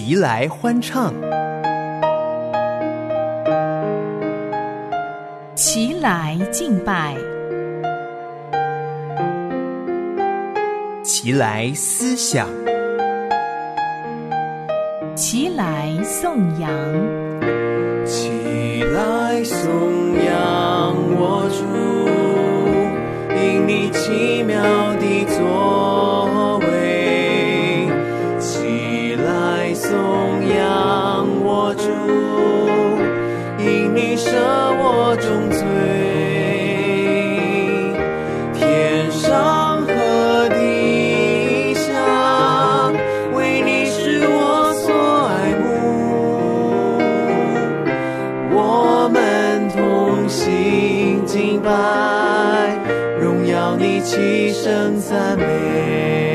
齐来欢唱， 齐来敬拜， 齐来思想， 齐来颂扬， 齐来颂扬我主，因你奇妙的作为。齐来颂扬我主，因你赦我重罪。天上和地下，为你是我所爱慕。我们同心敬拜，荣耀你，齐声赞美。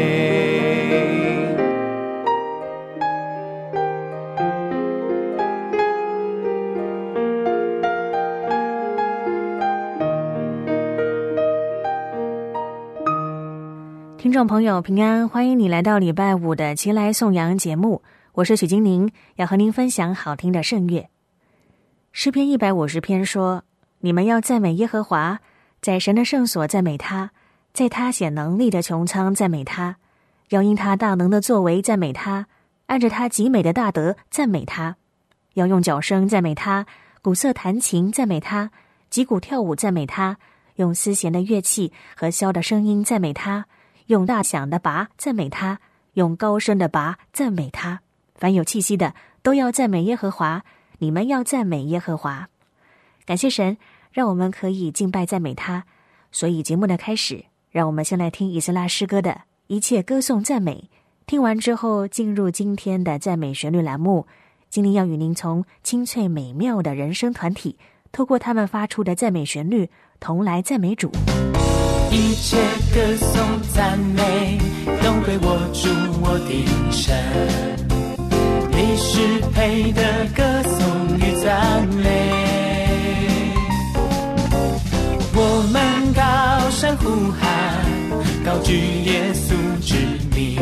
听众朋友平安，欢迎你来到礼拜五的齐来颂扬节目，我是许金宁，要和您分享好听的圣乐。诗篇150篇说，你们要赞美耶和华，在神的圣所赞美他，在他显能力的穹苍赞美他，要因他大能的作为赞美他，按着他极美的大德赞美他，要用角声赞美他，鼓瑟弹琴赞美他，击鼓跳舞赞美他，用丝弦的乐器和箫的声音赞美他，用大响的拔赞美他，用高声的拔赞美他，凡有气息的都要赞美耶和华，你们要赞美耶和华。感谢神，让我们可以敬拜赞美他。所以节目的开始，让我们先来听以斯拉诗歌的一切歌颂赞美，听完之后进入今天的赞美旋律栏目。今天要与您从清脆美妙的人声团体，透过他们发出的赞美旋律，同来赞美主。 一切歌颂赞美都归我主我的神，你是配的歌颂与赞美。我们高声呼喊，高举耶稣之名，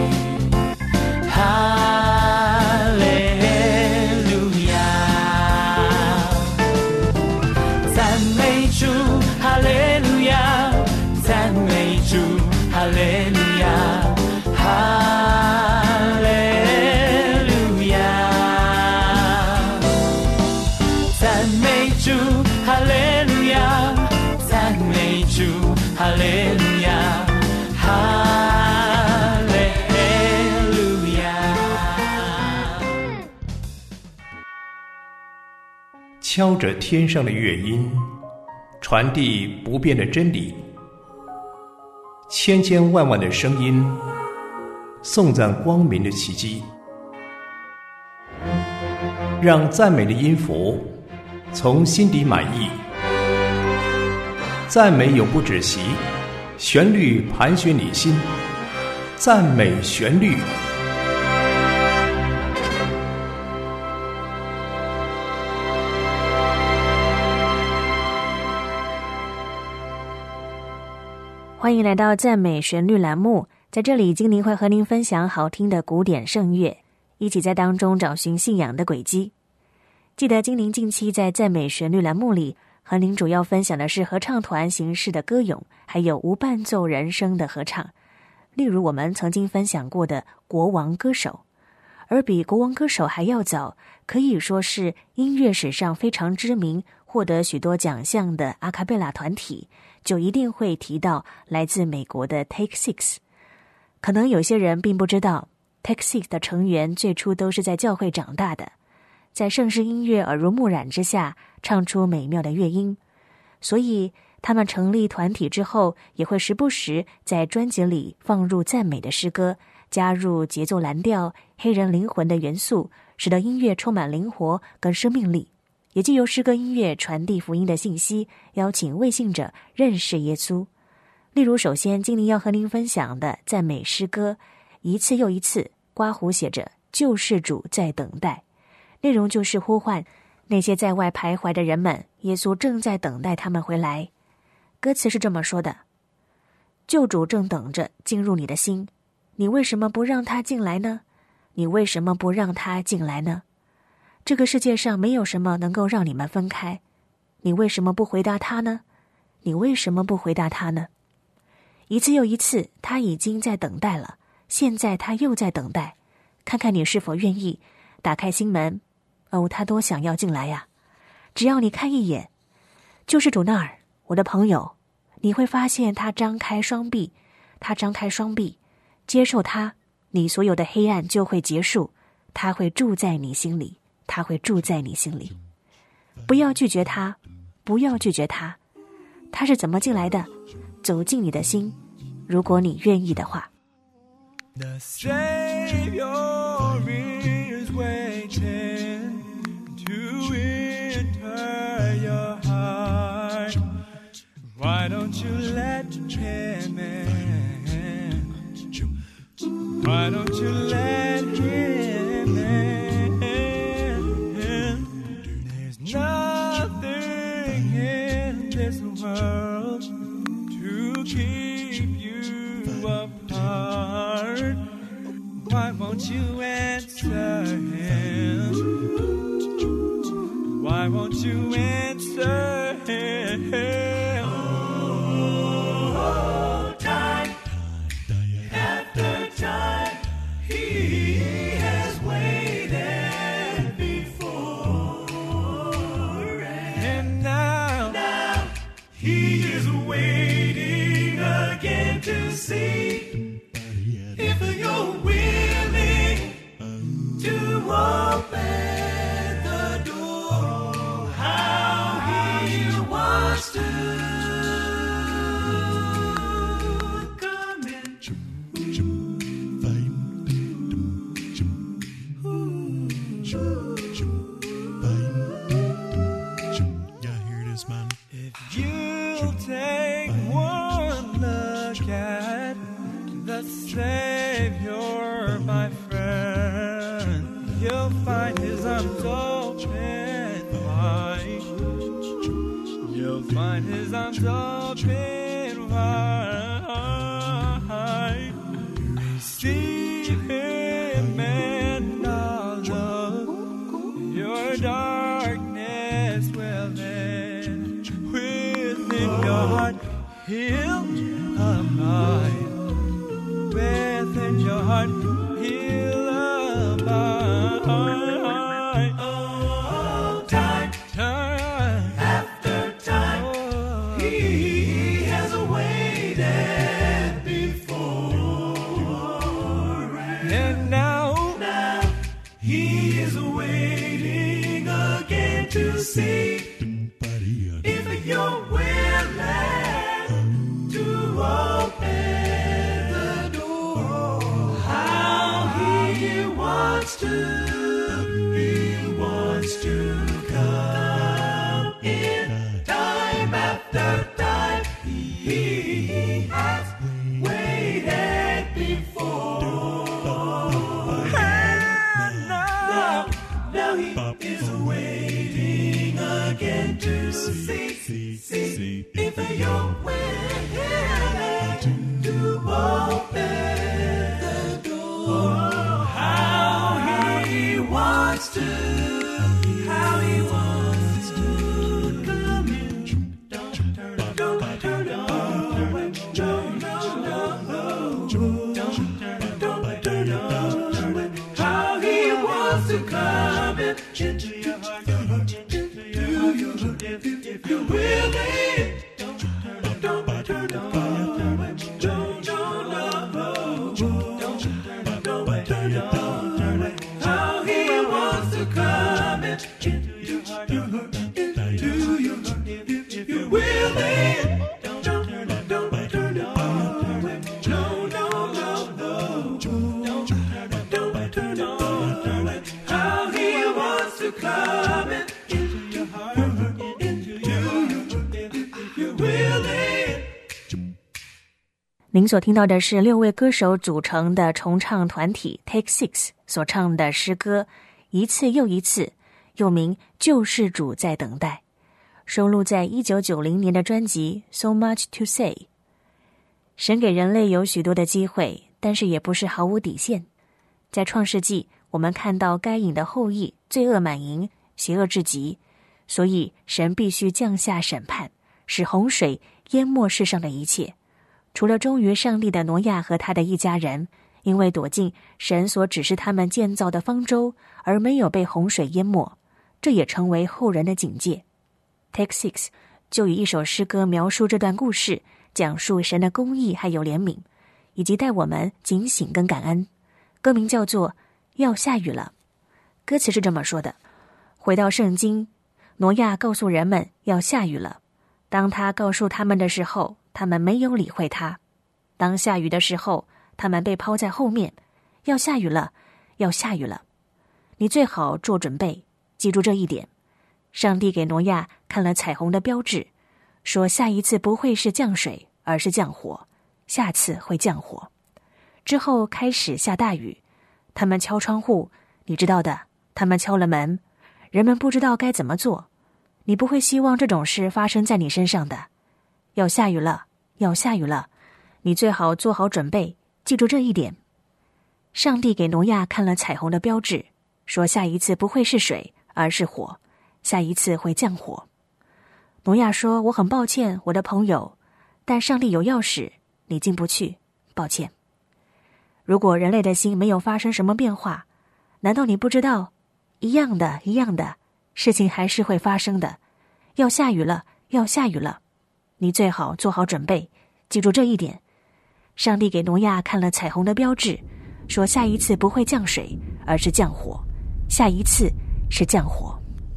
哈利路亚，赞美主，哈利路亚，赞美主，哈利路亚，哈利路亚，赞美主，哈利路亚，赞美主，哈利路亚，哈利路亚。 敲着天上的乐音，传递不变的真理，千千万万的声音颂赞光明的奇迹，让赞美的音符从心底满溢，赞美永不止息，旋律盘旋你心，赞美旋律。 欢迎来到赞美旋律栏目，在这里金宁会和您分享好听的古典圣乐，一起在当中找寻信仰的轨迹。记得金宁近期在赞美旋律栏目里和您主要分享的是合唱团形式的歌咏，还有无伴奏人声的合唱，例如我们曾经分享过的国王歌手。而比国王歌手还要早，可以说是音乐史上非常知名，获得许多奖项的阿卡贝拉团体，就一定会提到来自美国的 Take Six。 可能有些人并不知道 Take Six 的成员最初都是在教会长大的，在圣诗音乐耳濡目染之下唱出美妙的乐音，所以他们成立团体之后也会时不时在专辑里放入赞美的诗歌，加入节奏蓝调、黑人灵魂的元素，使得音乐充满灵活跟生命力，也藉由诗歌音乐传递福音的信息，邀请未信者认识耶稣。例如首先今天要和您分享的赞美诗歌，一次又一次，刮胡写着救世主在等待，内容就是呼唤那些在外徘徊的人们，耶稣正在等待他们回来。歌词是这么说的：救主正等着进入你的心，你为什么不让他进来呢？ 你为什么不让他进来呢？这个世界上没有什么能够让你们分开，你为什么不回答他呢？你为什么不回答他呢？一次又一次，他已经在等待了，现在他又在等待，看看你是否愿意打开心门。他多想要进来呀！只要你看一眼，救世主那儿，我的朋友，你会发现他张开双臂，接受他，你所有的黑暗就会结束，他会住在你心里，不要拒绝他，他是怎么进来的？走进你的心，如果你愿意的话。 The Savior is waiting to enter your heart. Why don't you let him in? Why don't you let him in? There's nothing in this world to keep you apart. Why won't you answer him? Why won't you answer him? Oh, time after time, he has waited before, and now he is waiting again to see if you're willing to open the door. How he wants to come in. If you take one look at the Savior, my friend, you'll find his arms open wide. You'll find his arms open wide. Receive him and all of your darkness will end within your heart. He'll abide. Within your heart, he'll abide. Oh, time after time, he has waited before, and now he is waiting again to see if you're willing to open the door. How he wants to come in. Time after time, he has waited before, and now he is waiting again to see if you're willing to open the door. How he wants to come in. Don't turn away. No. Don't turn away. How he wants to come in into your heart, if you're willing. Don't turn away. Don't turn away. How he wants to come into your heart, if you're willing. Don't turn away. Don't turn away. How he wants to come into your heart, if you're willing. 您所听到的是6位歌手组成的重唱团体 Take Six 所唱的诗歌一次又一次，又名救世主在等待，收录在1990年的专辑 So Much to Say。 神给人类有许多的机会，但是也不是毫无底线。 在创世纪，我们看到该隐的后裔罪恶满盈，邪恶至极，所以神必须降下审判，使洪水淹没世上的一切。除了忠于上帝的挪亚和他的一家人，因为躲进神所指示他们建造的方舟，而没有被洪水淹没，这也成为后人的警戒。Take 6就以一首诗歌描述这段故事，讲述神的公义还有怜悯，以及带我们警醒跟感恩。歌名叫做《要下雨了》，歌词是这么说的：回到圣经，挪亚告诉人们要下雨了。当他告诉他们的时候，他们没有理会他。当下雨的时候，他们被抛在后面。要下雨了，要下雨了。你最好做准备，记住这一点。上帝给挪亚看了彩虹的标志，说下一次不会是降水，而是降火，下次会降火。之后开始下大雨，他们敲窗户，你知道的，他们敲了门，人们不知道该怎么做。你不会希望这种事发生在你身上的。要下雨了，要下雨了，你最好做好准备，记住这一点。上帝给挪亚看了彩虹的标志，说下一次不会是水，而是火，下一次会降火。挪亚说，我很抱歉，我的朋友，但上帝有钥匙，你进不去，抱歉。如果人类的心没有发生什么变化，难道你不知道，一样的，事情还是会发生的。要下雨了，要下雨了，你最好做好准备，记住这一点。上帝给挪亚看了彩虹的标志，说下一次不会降水，而是降火，下一次是降火。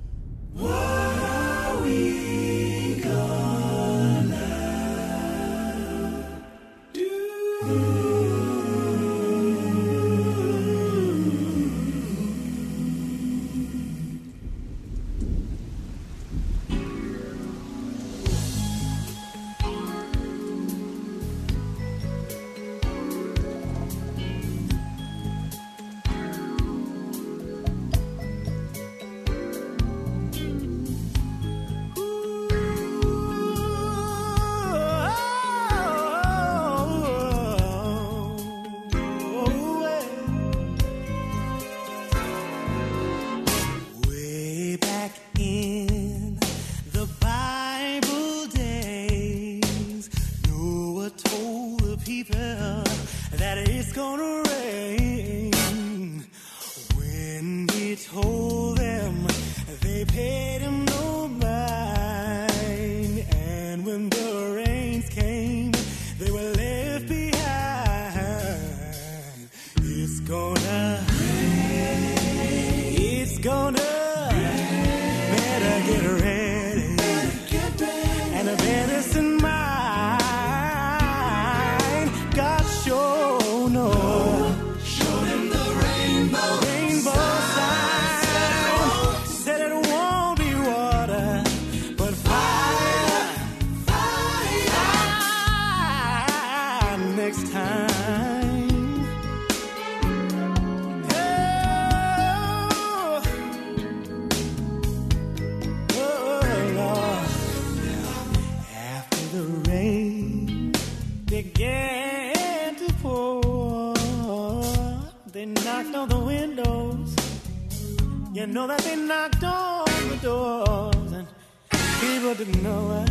You know that they knocked on the doors and people didn't know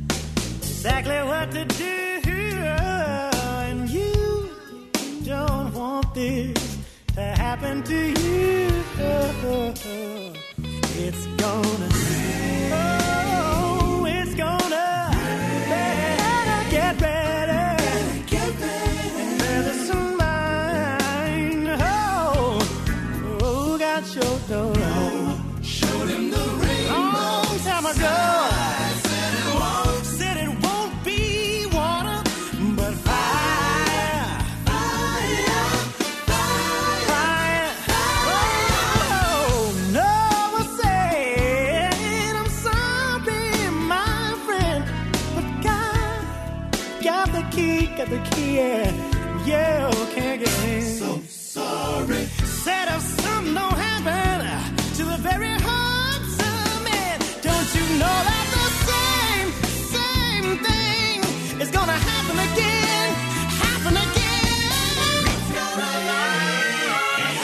exactly what to do. And you don't want this to happen to you. It's gonna rain. Oh, it's gonna rain. Get ready. Get ready. There's somebody. Oh, got your door. Showed him the rainbow. Long time ago. Said it won't be water, but fire. Fire. Fire. Oh, Noah said, I'm sorry, my friend, but God got the key, yeah, you can't get in. So sorry. Said if something don't happen to the very hearts of men, don't you know that the same thing is gonna happen again, happen again. It's gonna rain.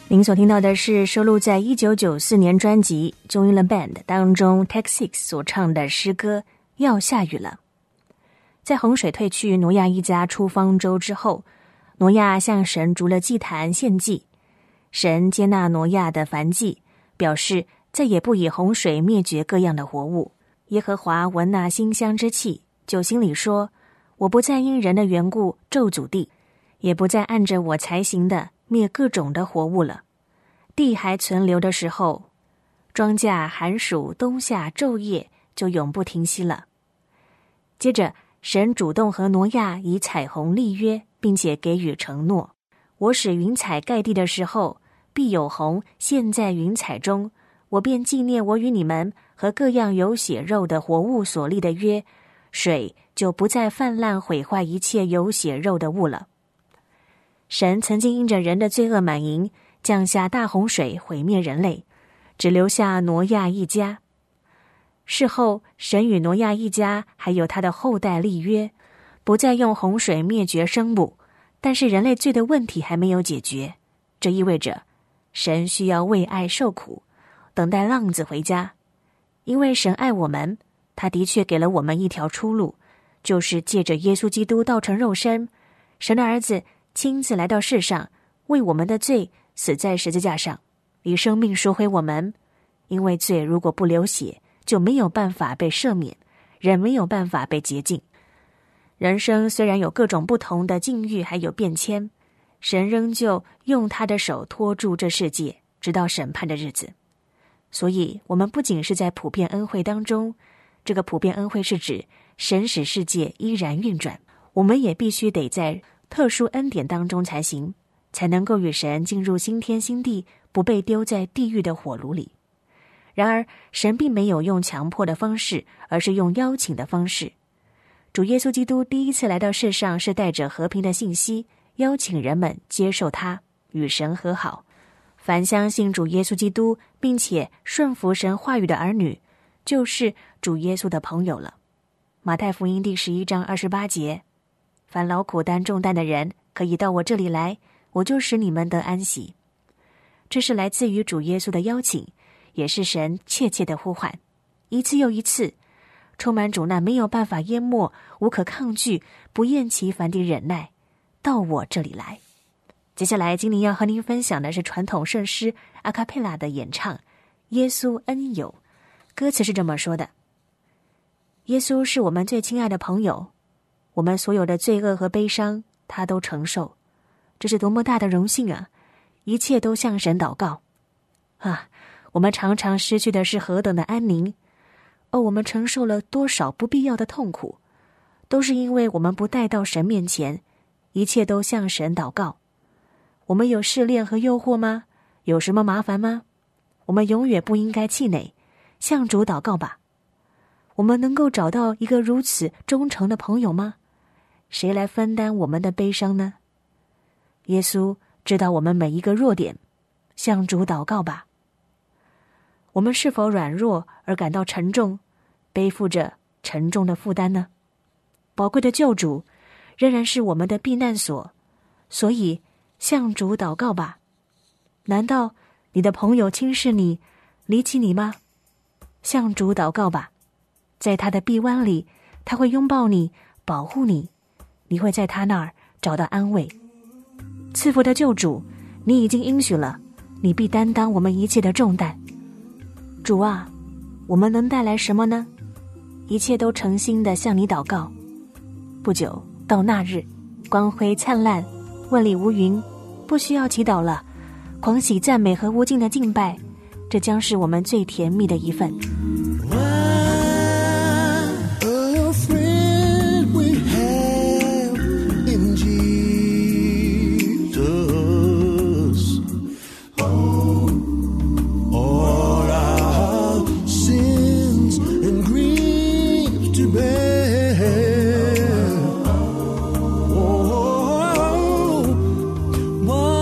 您所听到的是收录在1994年专辑《Join the Band》当中 Take 6所唱的诗歌《要下雨了》。在洪水退去，挪亚一家出方舟之后，挪亚向神筑了祭坛献祭，神接纳挪亚的燔祭，表示再也不以洪水灭绝各样的活物。耶和华闻那馨香之气，就心里说，我不再因人的缘故咒诅地，也不再按着我才行的灭各种的活物了。地还存留的时候，庄稼、寒暑、冬夏、昼夜就永不停息了。接着神主动和挪亚以彩虹立约，并且给予承诺，我使云彩盖地的时候，必有虹现在云彩中，我便纪念我与你们和各样有血肉的活物所立的约，水就不再泛滥毁坏一切有血肉的物了。神曾经因着人的罪恶满盈，降下大洪水毁灭人类，只留下挪亚一家。事后神与挪亚一家还有他的后代立约，不再用洪水灭绝生物，但是人类罪的问题还没有解决，这意味着神需要为爱受苦，等待浪子回家。因为神爱我们，他的确给了我们一条出路，就是借着耶稣基督道成肉身，神的儿子亲自来到世上，为我们的罪死在十字架上，以生命赎回我们。因为罪如果不流血，就没有办法被赦免，人没有办法被洁净。人生虽然有各种不同的境遇还有变迁，神仍旧用他的手托住这世界，直到审判的日子。所以我们不仅是在普遍恩惠当中，这个普遍恩惠是指神使世界依然运转，我们也必须得在特殊恩典当中才行，才能够与神进入新天新地，不被丢在地狱的火炉里。然而神并没有用强迫的方式，而是用邀请的方式。主耶稣基督第一次来到世上，是带着和平的信息，邀请人们接受他，与神和好。凡相信主耶稣基督并且顺服神话语的儿女，就是主耶稣的朋友了。马太福音第11章28节，凡劳苦担重担的人，可以到我这里来，我就使你们得安息。这是来自于主耶稣的邀请，也是神切切的呼唤，一次又一次，充满主那没有办法淹没、无可抗拒、不厌其烦的忍耐，到我这里来。接下来今天要和您分享的是传统圣诗阿卡佩拉的演唱《耶稣恩友》。歌词是这么说的：耶稣是我们最亲爱的朋友，我们所有的罪恶和悲伤他都承受，这是多么大的荣幸啊！一切都向神祷告啊！我们常常失去的是何等的安宁，我们承受了多少不必要的痛苦，都是因为我们不带到神面前，一切都向神祷告。我们有试炼和诱惑吗？有什么麻烦吗？我们永远不应该气馁，向主祷告吧。我们能够找到一个如此忠诚的朋友吗？谁来分担我们的悲伤呢？耶稣知道我们每一个弱点，向主祷告吧。我们是否软弱而感到沉重，背负着沉重的负担呢？宝贵的救主仍然是我们的避难所，所以向主祷告吧。难道你的朋友轻视你、离弃你吗？向主祷告吧，在他的臂弯里，他会拥抱你、保护你，你会在他那儿找到安慰。赐福的救主，你已经应许了，你必担当我们一切的重担。主啊，我们能带来什么呢？一切都诚心地向你祷告。不久到那日，光辉灿烂，问理无云，不需要祈祷了，狂喜赞美和无尽的敬拜，这将是我们最甜蜜的一份。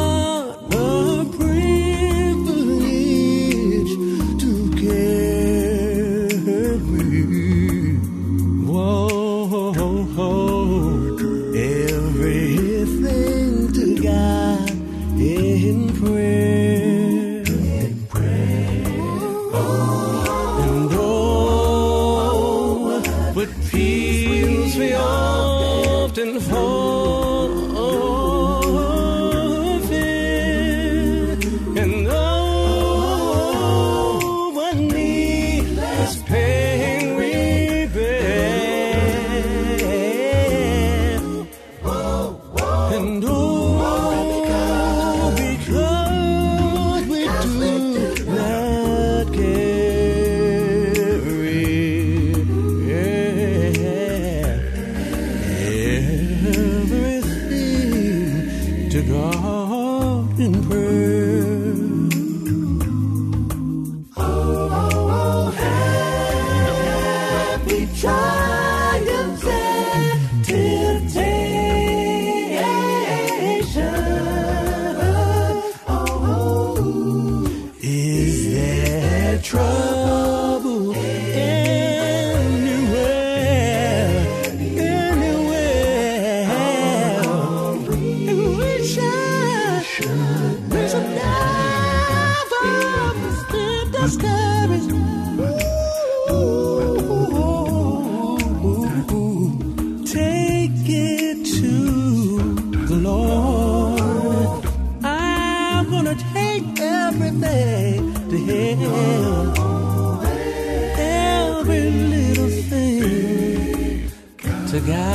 What a privilege to care with peace we often forfeit, and over needless pain we bear, and because we do not carry everything to God in prayer. Oh, happy triumphs and temptation. Is there trouble anywhere? We should never be discouraged. Take it to the Lord. I'm gonna take everything to Him, every little thing to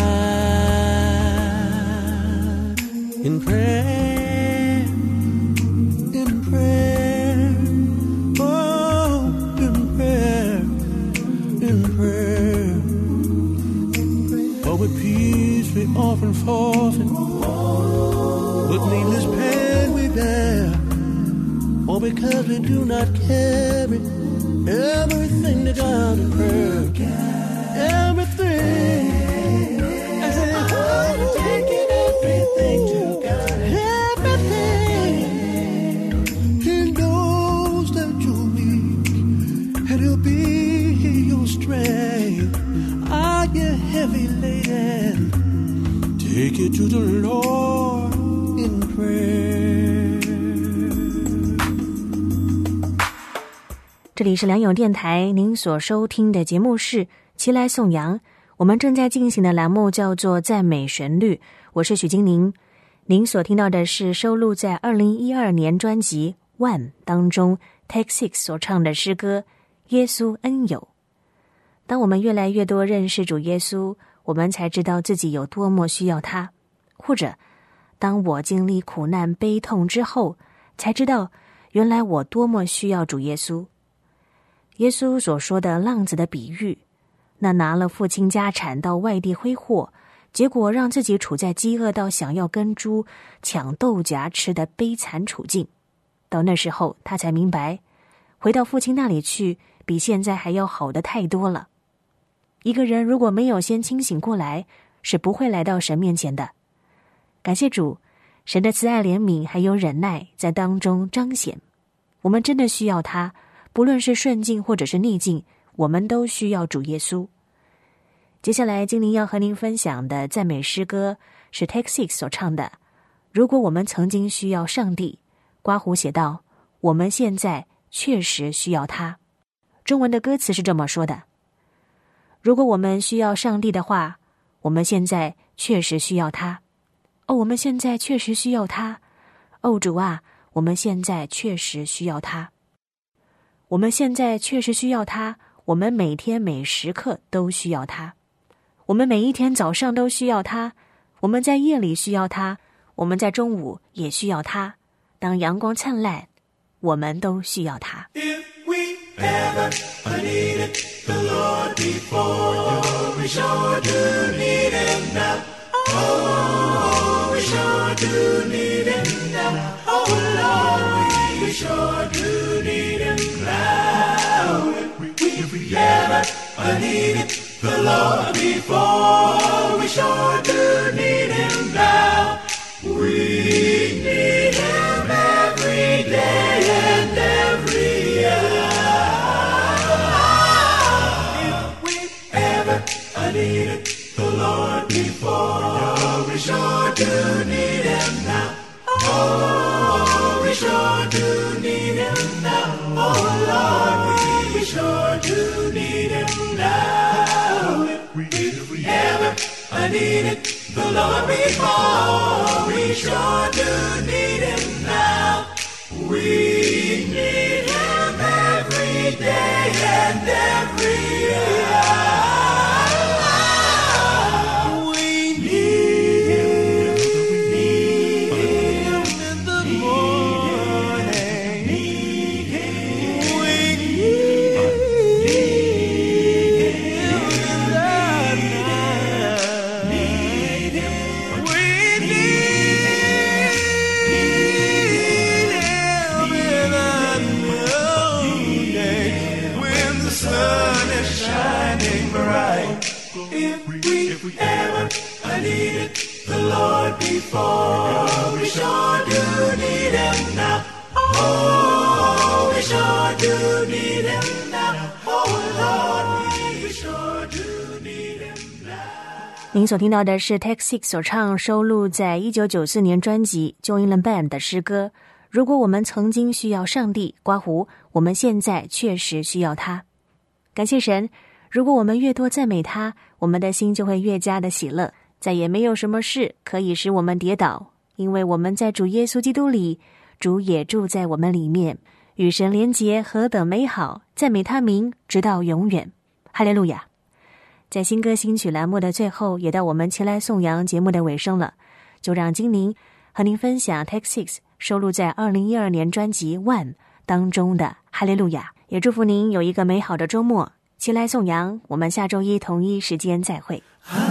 God in prayer, in prayer, oh, in prayer, in prayer. Oh, with peace we often forfeit, with needless pain we bear, or because we do not carry everything to God in prayer. Everything. I said, oh, taking everything to God. Everything. He knows that you're weak, and He'll be your strength. Are you heavy laden? Take it to the Lord in prayer. 这里是良友电台，您所收听的节目是齐来颂扬。我们正在进行的栏目叫做赞美旋律，我是许金宁。您所听到的是收录在2012年专辑 One 当中 Take 6所唱的诗歌耶稣恩友。当我们越来越多认识主耶稣，我们才知道自己有多么需要他，或者当我经历苦难悲痛之后，才知道原来我多么需要主耶稣。耶稣所说的浪子的比喻，那拿了父亲家产到外地挥霍，结果让自己处在饥饿到想要跟猪抢豆荚吃的悲惨处境，到那时候他才明白，回到父亲那里去比现在还要好的太多了。一个人如果没有先清醒过来，是不会来到神面前的。感谢主，神的慈爱怜悯还有忍耐在当中彰显，我们真的需要他，不论是顺境或者是逆境，我们都需要主耶稣。接下来精灵要和您分享的赞美诗歌是 Take 6所唱的如果我们曾经需要上帝，刮胡写道，我们现在确实需要他。中文的歌词是这么说的，如果我们需要上帝的话，我们现在确实需要他。哦，我们现在确实需要他。哦，主啊，我们现在确实需要他。我们现在确实需要他，我们每天每时刻都需要他。我们每一天早上都需要他，我们在夜里需要他，我们在中午也需要他。当阳光灿烂，我们都需要他。 If we ever needed the Lord before, we sure do need Him now. Oh, we sure do need Him now. Oh, Lord, we sure do need Him now. If we ever needed the Lord before, we sure do need Him now. We need Him every day and every hour. If we ever needed the Lord before, we sure do need Him now. Oh, we sure do need Him now. Oh, Lord, we sure do need Him now. needed the Lord before. We sure do need Him now. We need Him every day and every hour. We need Him. We need Him in the morning. We need Him in the night. We need Him in the noonday when the sun is shining bright. If we ever needed the Lord before, we sure do need Him now. Oh, we sure do need Him now. Oh, Lord, we sure do need Him now. 您所听到的是 Take Six 所唱收录在1994年专辑 Join the Band 的诗歌。如果我们曾经需要上帝，括弧我们现在确实需要他。感谢神，如果我们越多赞美他，我们的心就会越加的喜乐，再也没有什么事可以使我们跌倒，因为我们在主耶稣基督里，主也住在我们里面，与神连结何等美好，赞美他名直到永远。哈利路亚。在新歌新曲栏目的最后，也到我们前来颂扬节目的尾声了，就让精灵和您分享 Take Six 收录在2012年专辑 One 当中的哈利路亚，也祝福您有一个美好的周末。前来颂扬，我们下周一同一时间再会。 哈